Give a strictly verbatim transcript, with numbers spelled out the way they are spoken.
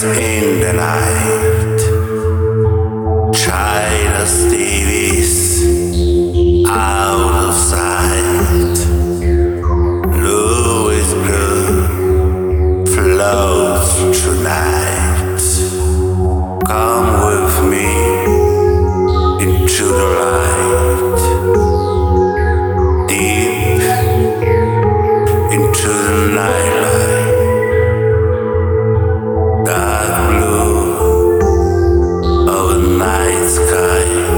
in the night. Childless Davis out of sight. Louis blue floats tonight. Come with me into the light. Deep into the nightlight. Dark blue of a night sky.